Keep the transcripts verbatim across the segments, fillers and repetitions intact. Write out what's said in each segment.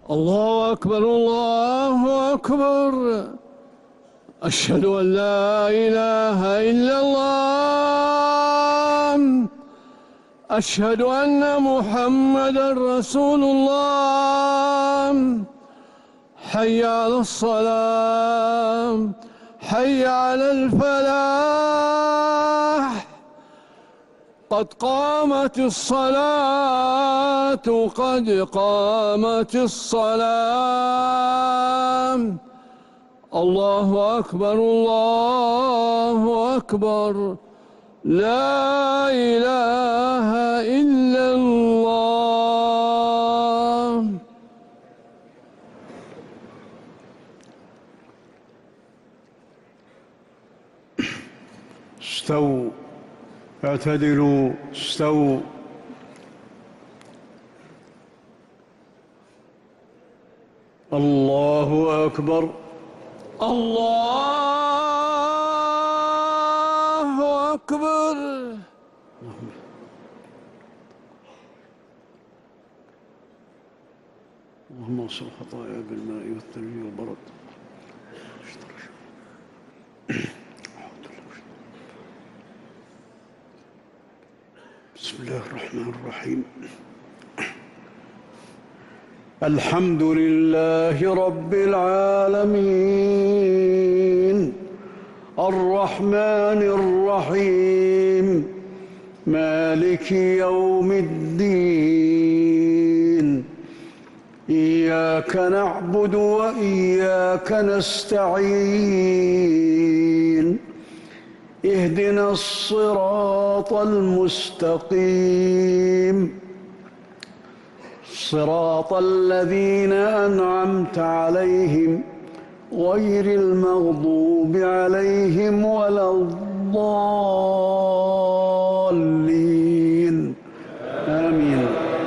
الله أكبر الله أكبر. أشهد أن لا إله إلا الله. أشهد أن محمدًا رسول الله. حي على الصلاة، حي على الفلاح. قد قامت الصلاة، قد قامت الصلاة. الله أكبر الله أكبر. لا إله إلا الله. استووا، اعتدلوا، استووا. الله أكبر. الله أكبر. اللهم اغسل الخطايا بالماء والثلج والبرد. بسم الله الرحمن الرحيم. الحمد لله رب العالمين، الرحمن الرحيم، مالك يوم الدين. إياك نعبد وإياك نستعين. اهدنا الصراط المستقيم، صراط الذين أنعمت عليهم غير المغضوب عليهم ولا الضالين. آمين.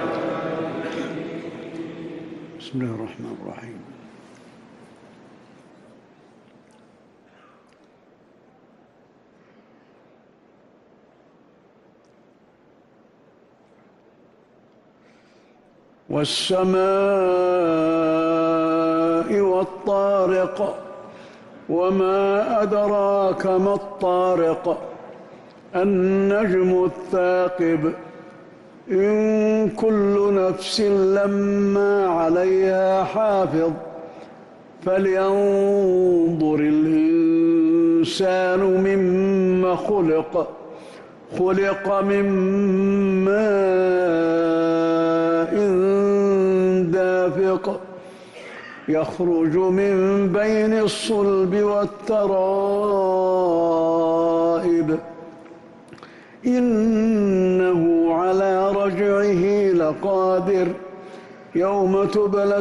بسم الله الرحمن الرحيم. والسماء والطارق، وما أدراك ما الطارق. النجم الثاقب. إن كل نفس لما عليها حافظ. فلينظر الإنسان مما خلق. خلق من ماء دافق، يخرج من بين الصلب والترائب. إنه على رجعه لقادر. يوم تبلى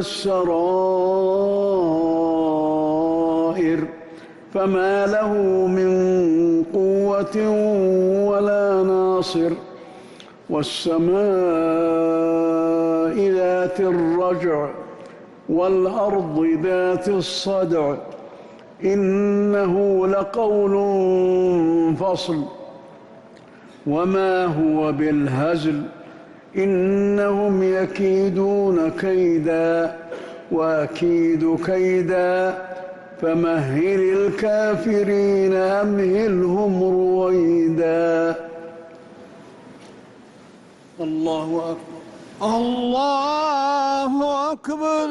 السرائر. فما له من قوة ولا ناصر. والسماء ذات الرجع، والأرض ذات الصدع. إنه لقول فصل، وما هو بالهزل. إنهم يكيدون كيدا، وأكيد كيدا. فمهل الكافرين أمهلهم رويدا. الله أكبر. الله أكبر.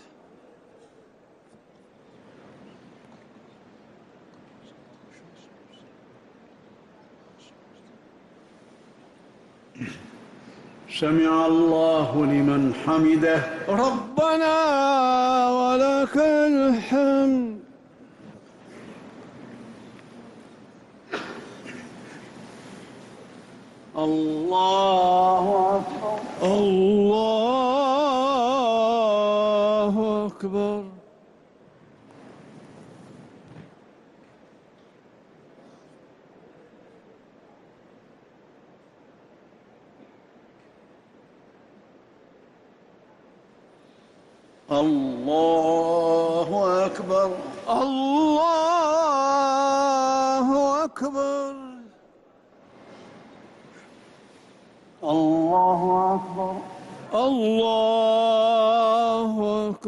سمع الله لمن حمده. ربنا ولك الحمد. الله أكبر. الله أكبر. الله أكبر. الله أكبر. الله أكبر. الله أكبر.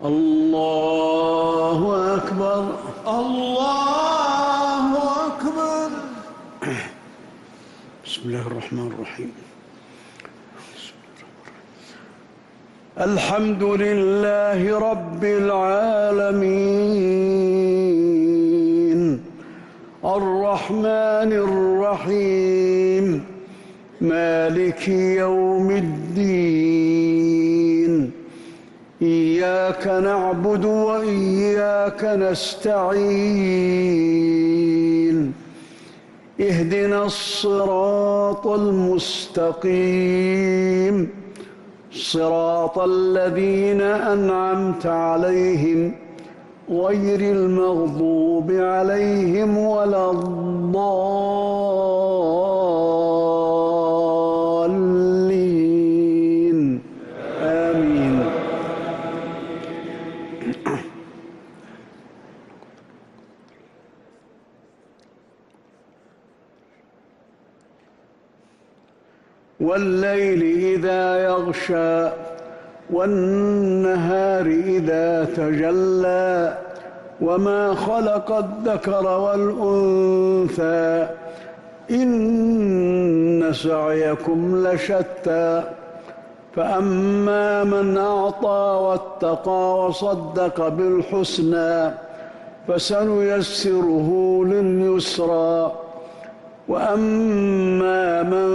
الله أكبر. الله أكبر. بسم الله الرحمن الرحيم. الحمد لله رب العالمين الرحمن الرحيم مالك يوم الدين إياك نعبد وإياك نستعين اهدنا الصراط المستقيم صراط الذين أنعمت عليهم غير المغضوب عليهم ولا الضالين آمين. والليل إذا يغشى والنهار إذا تجلى وما خلق الذكر والأنثى إن سعيكم لشتى فأما من أعطى واتقى وصدق بالحسنى فسنيسره لليسرى وأما من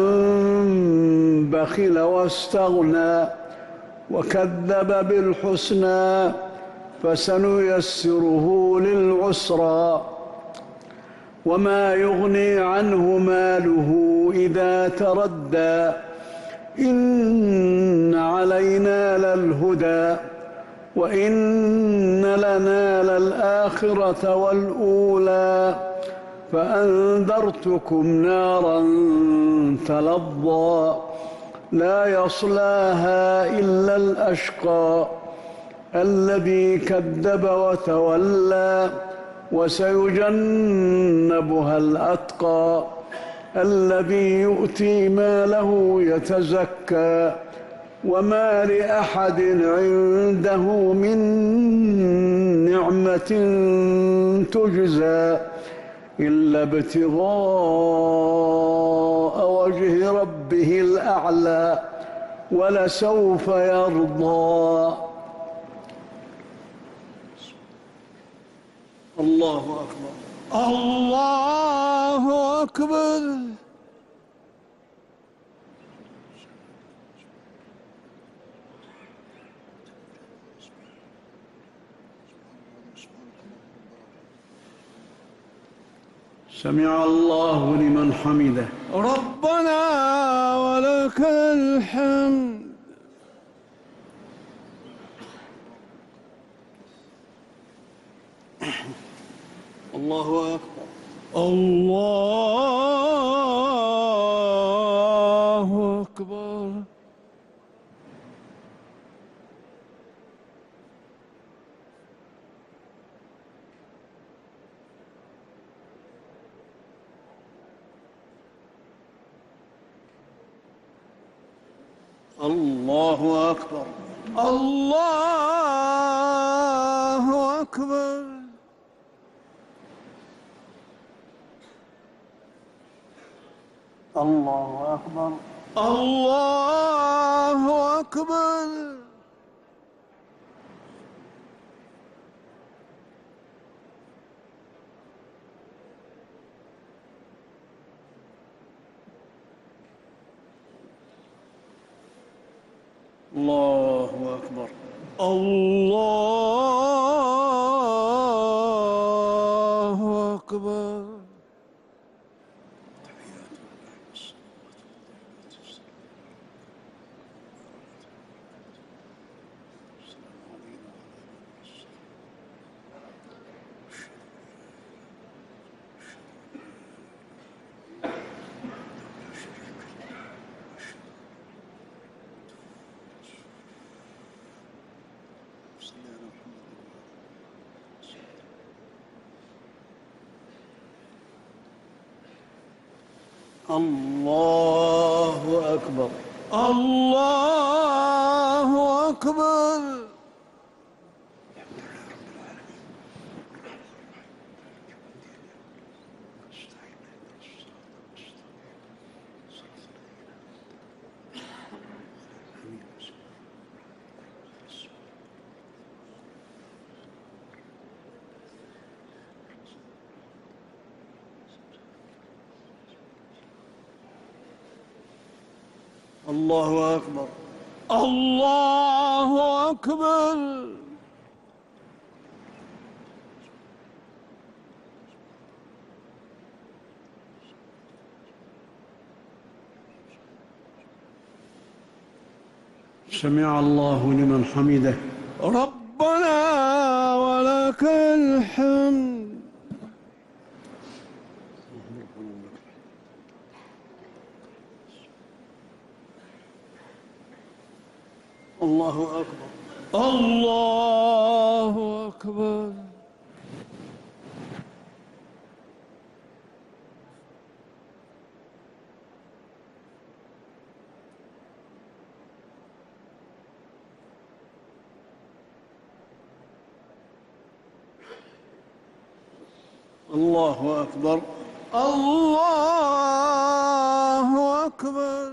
بخل واستغنى وكذب بالحسنى فسنيسره للعسرى وما يغني عنه ماله إذا تردى إن علينا للهدى وإن لنا للآخرة والأولى فأنذرتكم نارا تلظى لا يصلاها إلا الأشقى الذي كذب وتولى وسيجنبها الأتقى الذي يؤتي ماله يتزكى وما لأحد عنده من نعمة تجزى إلا ابتغاء وجه ربه الأعلى ولسوف يرضى. الله أكبر. الله أكبر. سمع الله لمن حمده. ربنا ولك الحمد. الله أكبر. الله أكبر. الله أكبر. الله أكبر. الله أكبر. الله أكبر. الله أكبر. الله أكبر. الله أكبر. الله أكبر. الله أكبر. الله أكبر. سمع الله لمن حمده. ربنا ولك الحمد. الله أكبر. الله أكبر. الله أكبر. الله أكبر.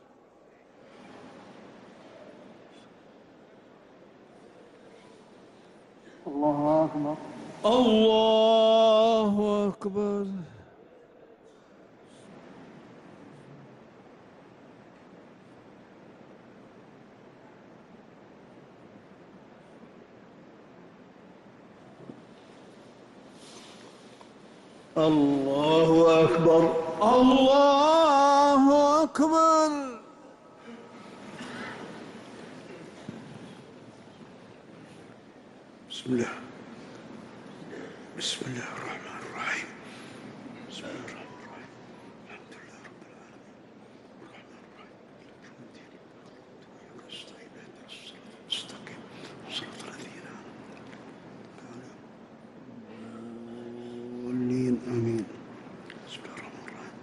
الله أكبر. الله أكبر. الله أكبر. الله أكبر. بسم الله. بسم الله الرحمن الرحيم. بسم الله الرحمن الرحيم. الحمد لله رب العالمين الرحمن الرحيم مالك يوم الدين نستعين اهدنا الصراط المستقيم صراط الذين أنعمت عليهم آمين. بسم الله الرحمن الرحيم.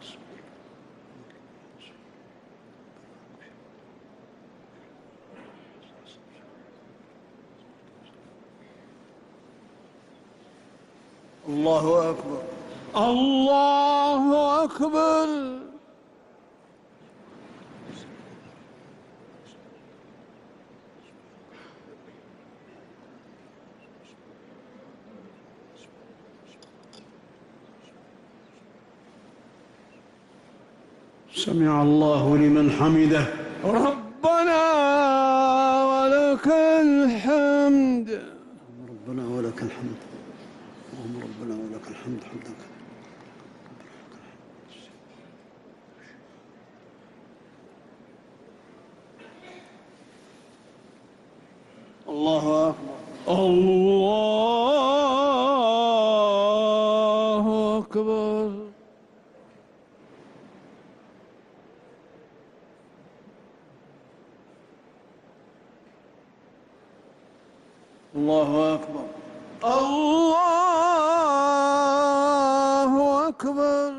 الله أكبر. الله أكبر. سمع الله لمن حمده. ربنا ولك الحمد. ربنا ولك الحمد. اللهم ربنا ولك الحمد حمدا كثيرا. الله أكبر. الله أكبر. الله أكبر. الله أكبر.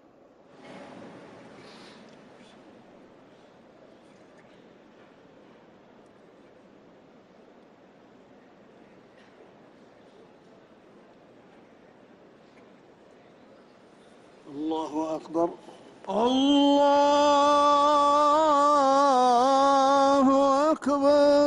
الله أكبر. الله أكبر.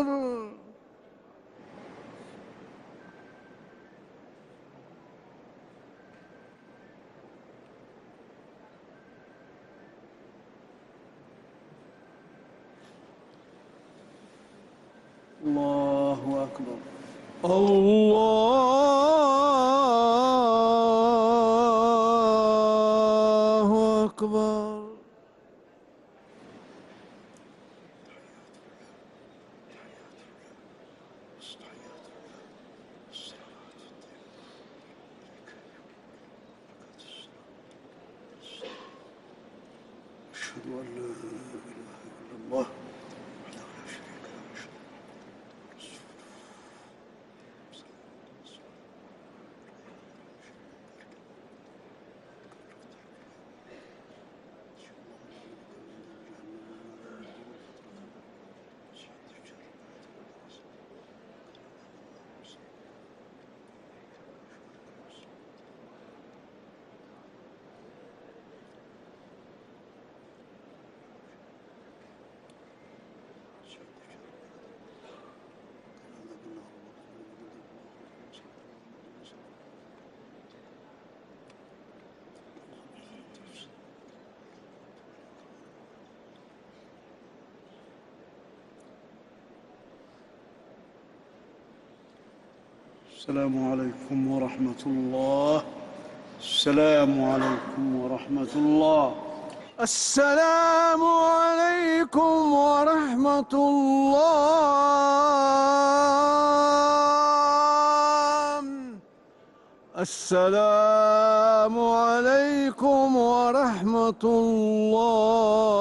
الله أكبر. الله أكبر. أشهد أن لا إله إلا الله وحده لا شريك له وأشهد أن السلام عليكم ورحمة الله. السلام عليكم ورحمة الله. السلام عليكم ورحمة الله. السلام عليكم ورحمة الله.